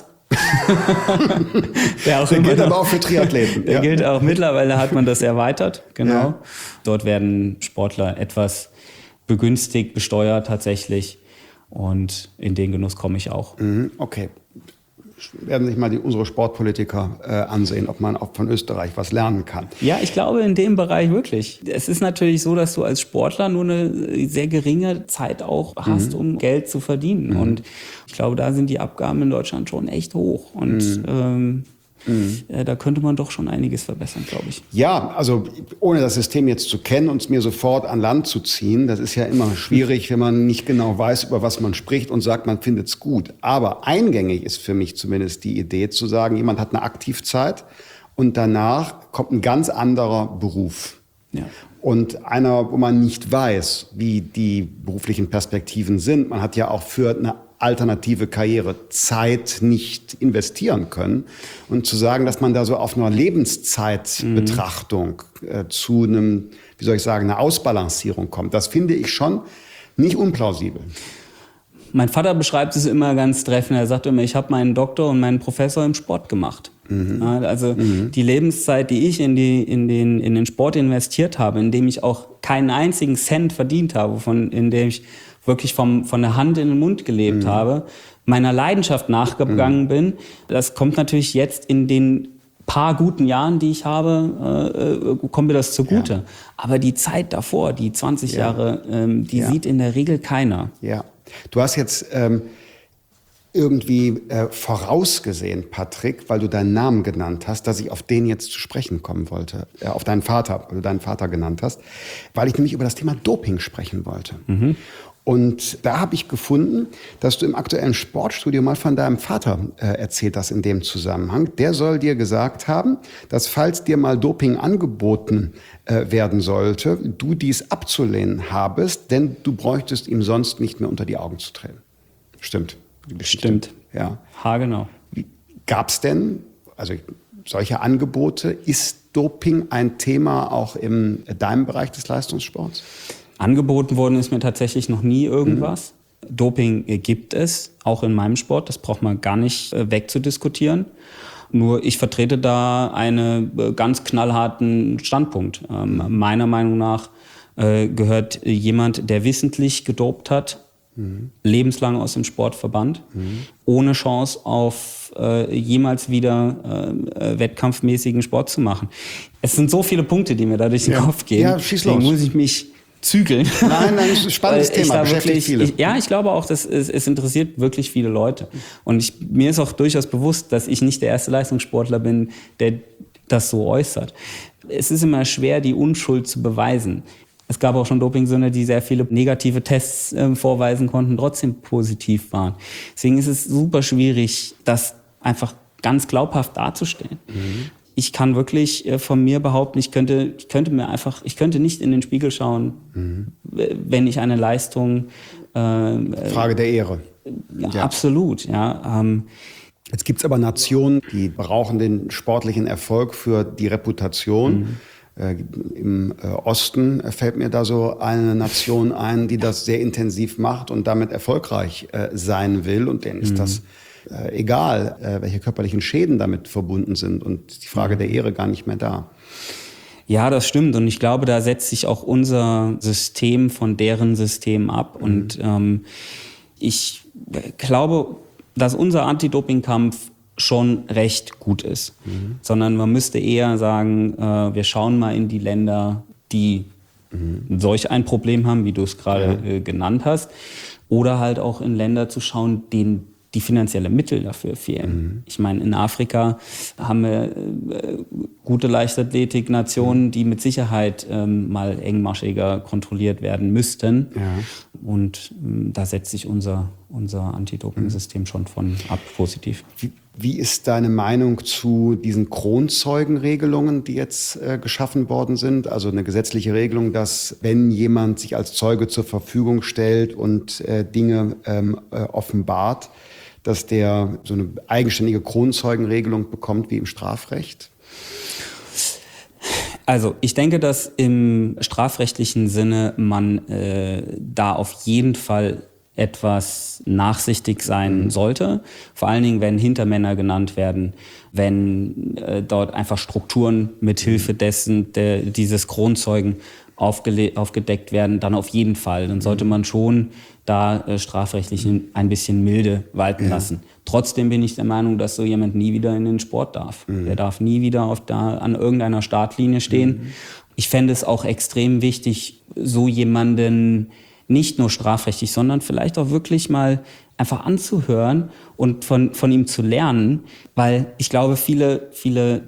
der auch der gilt noch, aber auch für Triathleten. Der ja. gilt auch, mittlerweile hat man das erweitert, genau. Ja. Dort werden Sportler etwas begünstigt, besteuert tatsächlich. Und in den Genuss komme ich auch. Mhm, okay. Werden sich mal die, unsere Sportpolitiker äh, ansehen, ob man auch von Österreich was lernen kann. Ja, ich glaube in dem Bereich wirklich. Es ist natürlich so, dass du als Sportler nur eine sehr geringe Zeit auch hast, mhm. um Geld zu verdienen. Mhm. Und ich glaube, da sind die Abgaben in Deutschland schon echt hoch. Und mhm. ähm, Mhm. Äh, da könnte man doch schon einiges verbessern, glaube ich. Ja, also ohne das System jetzt zu kennen und es mir sofort an Land zu ziehen, das ist ja immer schwierig, wenn man nicht genau weiß, über was man spricht und sagt, man findet es gut. Aber eingängig ist für mich zumindest die Idee zu sagen, jemand hat eine Aktivzeit und danach kommt ein ganz anderer Beruf. Ja. Und einer, wo man nicht weiß, wie die beruflichen Perspektiven sind. Man hat ja auch für eine alternative Karriere Zeit nicht investieren können. Und zu sagen, dass man da so auf einer Lebenszeitbetrachtung mhm. äh, zu einem, wie soll ich sagen, einer Ausbalancierung kommt, das finde ich schon nicht unplausibel. Mein Vater beschreibt es immer ganz treffend. Er sagt immer, ich habe meinen Doktor und meinen Professor im Sport gemacht. Mhm. Ja, also mhm. die Lebenszeit, die ich in, die, in, den, in den Sport investiert habe, in dem ich auch keinen einzigen Cent verdient habe, von, in dem ich wirklich vom, von der Hand in den Mund gelebt mhm. habe, meiner Leidenschaft nachgegangen mhm. bin, das kommt natürlich jetzt in den paar guten Jahren, die ich habe, äh, kommt mir das zugute. Ja. Aber die Zeit davor, die zwanzig ja. Jahre, ähm, die ja. sieht in der Regel keiner. Ja, du hast jetzt ähm, irgendwie äh, vorausgesehen, Patrick, weil du deinen Namen genannt hast, dass ich auf den jetzt zu sprechen kommen wollte, äh, auf deinen Vater, weil du deinen Vater genannt hast, weil ich nämlich über das Thema Doping sprechen wollte. Mhm. Und da habe ich gefunden, dass du im aktuellen Sportstudio mal von deinem Vater äh, erzählt hast in dem Zusammenhang. Der soll dir gesagt haben, dass falls dir mal Doping angeboten äh, werden sollte, du dies abzulehnen habest, denn du bräuchtest ihm sonst nicht mehr unter die Augen zu treten. Stimmt. Stimmt. Ja. Haargenau. Gab es denn also solche Angebote? Ist Doping ein Thema auch in deinem Bereich des Leistungssports? Angeboten worden ist mir tatsächlich noch nie irgendwas. Mhm. Doping gibt es, auch in meinem Sport. Das braucht man gar nicht äh, wegzudiskutieren. Nur ich vertrete da einen äh, ganz knallharten Standpunkt. Ähm, meiner Meinung nach äh, gehört jemand, der wissentlich gedopt hat, mhm. lebenslang aus dem Sport verbannt, mhm. ohne Chance auf äh, jemals wieder äh, wettkampfmäßigen Sport zu machen. Es sind so viele Punkte, die mir da durch den ja. Kopf gehen. Ja, schieß los. Deswegen muss ich mich zügeln. Nein, nein, das ist ein spannendes Thema, beschäftigt wirklich, viele. Ich, ja, ich glaube auch, dass es, es interessiert wirklich viele Leute. Und ich, mir ist auch durchaus bewusst, dass ich nicht der erste Leistungssportler bin, der das so äußert. Es ist immer schwer, die Unschuld zu beweisen. Es gab auch schon Dopingsünder, die sehr viele negative Tests äh, vorweisen konnten, trotzdem positiv waren. Deswegen ist es super schwierig, das einfach ganz glaubhaft darzustellen. Mhm. Ich kann wirklich äh, von mir behaupten, ich könnte, ich könnte mir einfach, ich könnte nicht in den Spiegel schauen, mhm. wenn ich eine Leistung. Äh, Frage der Ehre. Ja, ja. Absolut, ja. Ähm, Jetzt gibt es aber Nationen, die brauchen den sportlichen Erfolg für die Reputation. Mhm. Äh, Im äh, Osten fällt mir da so eine Nation ein, die das sehr intensiv macht und damit erfolgreich äh, sein will. Und denen ist mhm. das äh, egal, äh, welche körperlichen Schäden damit verbunden sind. Und die Frage der Ehre gar nicht mehr da. Ja, das stimmt. Und ich glaube, da setzt sich auch unser System von deren System ab. Mhm. Und ähm, ich glaube, dass unser Anti-Doping-Kampf schon recht gut ist. Mhm. Sondern man müsste eher sagen, äh, wir schauen mal in die Länder, die mhm. solch ein Problem haben, wie du es gerade ja. äh, genannt hast. Oder halt auch in Länder zu schauen, denen die finanzielle Mittel dafür fehlen. Mhm. Ich meine, in Afrika haben wir äh, gute Leichtathletik-Nationen, mhm. die mit Sicherheit ähm, mal engmaschiger kontrolliert werden müssten. Ja. Und ähm, da setzt sich unser, unser Anti-Doping-System mhm. schon von ab, positiv. Wie, wie ist deine Meinung zu diesen Kronzeugenregelungen, die jetzt äh, geschaffen worden sind? Also eine gesetzliche Regelung, dass wenn jemand sich als Zeuge zur Verfügung stellt und äh, Dinge ähm, äh, offenbart, dass der so eine eigenständige Kronzeugenregelung bekommt wie im Strafrecht? Also ich denke, dass im strafrechtlichen Sinne man äh, da auf jeden Fall etwas nachsichtig sein mhm. sollte. Vor allen Dingen, wenn Hintermänner genannt werden, wenn äh, dort einfach Strukturen mithilfe dessen, der, dieses Kronzeugen aufgele- aufgedeckt werden, dann auf jeden Fall. Dann sollte man schon da äh, strafrechtlich ein bisschen milde walten ja. lassen. Trotzdem bin ich der Meinung, dass so jemand nie wieder in den Sport darf. Mhm. Der darf nie wieder auf da, an irgendeiner Startlinie stehen. Mhm. Ich fände es auch extrem wichtig, so jemanden nicht nur strafrechtlich, sondern vielleicht auch wirklich mal einfach anzuhören und von, von ihm zu lernen. Weil ich glaube, viele, viele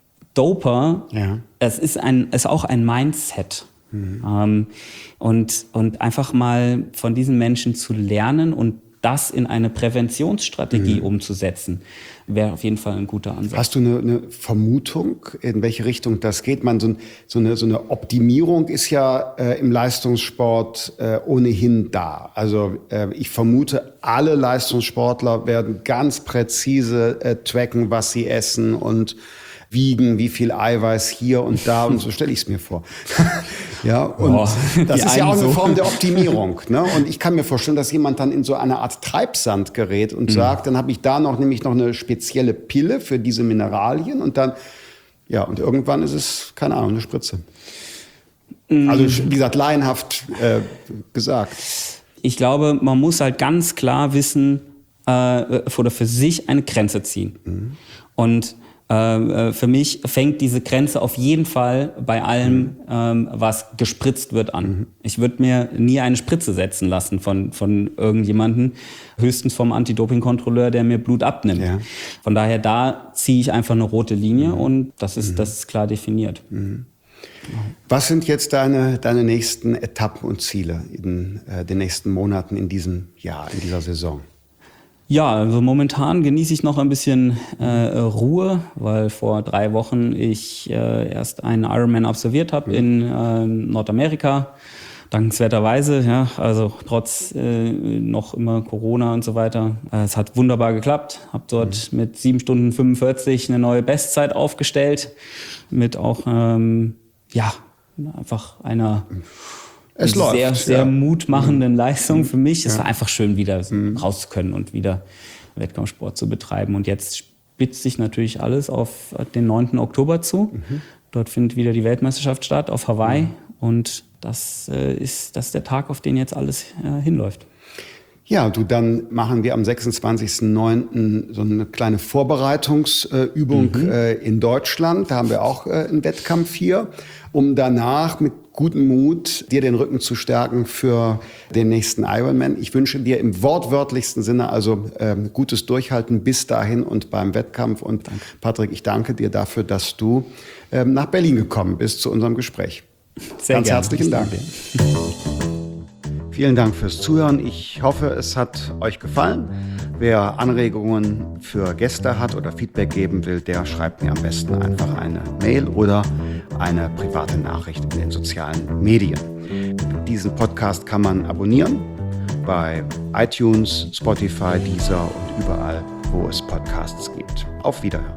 Doper, ja. es ist, ein, ist auch ein Mindset. Mhm. Ähm, und, und einfach mal von diesen Menschen zu lernen und das in eine Präventionsstrategie mhm. umzusetzen, wäre auf jeden Fall ein guter Ansatz. Hast du eine, eine Vermutung, in welche Richtung das geht? Man, so, so, eine, so eine Optimierung ist ja äh, im Leistungssport äh, ohnehin da. Also äh, ich vermute, alle Leistungssportler werden ganz präzise äh, tracken, was sie essen und wiegen, wie viel Eiweiß hier und da und so stelle ich es mir vor. Ja, und oh, das ist ja auch eine so. Form der Optimierung. Ne? Und ich kann mir vorstellen, dass jemand dann in so eine Art Treibsand gerät und mhm. sagt, dann habe ich da noch nämlich noch eine spezielle Pille für diese Mineralien und dann, ja, und irgendwann ist es, keine Ahnung, eine Spritze. Mhm. Also wie gesagt, laienhaft äh, gesagt. Ich glaube, man muss halt ganz klar wissen äh, oder für sich eine Grenze ziehen. Mhm. Und Äh, für mich fängt diese Grenze auf jeden Fall bei allem, mhm. ähm, was gespritzt wird, an. Mhm. Ich würde mir nie eine Spritze setzen lassen von, von irgendjemandem, höchstens vom Anti-Doping-Kontrolleur, der mir Blut abnimmt. Ja. Von daher, da ziehe ich einfach eine rote Linie mhm. und das ist, mhm. das ist klar definiert. Mhm. Was sind jetzt deine, deine nächsten Etappen und Ziele in äh, den nächsten Monaten in diesem Jahr, in dieser Saison? Ja, also momentan genieße ich noch ein bisschen äh, Ruhe, weil vor drei Wochen ich äh, erst einen Ironman absolviert habe mhm. in äh, Nordamerika. Dankenswerterweise, ja, also trotz äh, noch immer Corona und so weiter. Äh, es hat wunderbar geklappt. Habe dort mhm. mit sieben Stunden fünfundvierzig eine neue Bestzeit aufgestellt. Mit auch, ähm, ja, einfach einer es sehr, läuft, sehr ja. mutmachenden mhm. Leistung für mich. Es ja. war einfach schön, wieder mhm. raus zu können und wieder Wettkampfsport zu betreiben. Und jetzt spitzt sich natürlich alles auf den neunten Oktober zu. Mhm. Dort findet wieder die Weltmeisterschaft statt auf Hawaii. Mhm. Und das äh, ist, das ist der Tag, auf den jetzt alles äh, hinläuft. Ja, du, dann machen wir am sechsundzwanzigsten neunten so eine kleine Vorbereitungsübung mhm. äh, in Deutschland. Da haben wir auch äh, einen Wettkampf hier, um danach mit gutem Mut dir den Rücken zu stärken für den nächsten Ironman. Ich wünsche dir im wortwörtlichsten Sinne also ähm, gutes Durchhalten bis dahin und beim Wettkampf. Und danke. Patrick, ich danke dir dafür, dass du ähm, nach Berlin gekommen bist zu unserem Gespräch. Sehr Ganz gerne. herzlichen Dank. Vielen Dank fürs Zuhören. Ich hoffe, es hat euch gefallen. Wer Anregungen für Gäste hat oder Feedback geben will, der schreibt mir am besten einfach eine Mail oder eine private Nachricht in den sozialen Medien. Diesen Podcast kann man abonnieren bei iTunes, Spotify, Deezer und überall, wo es Podcasts gibt. Auf Wiederhören.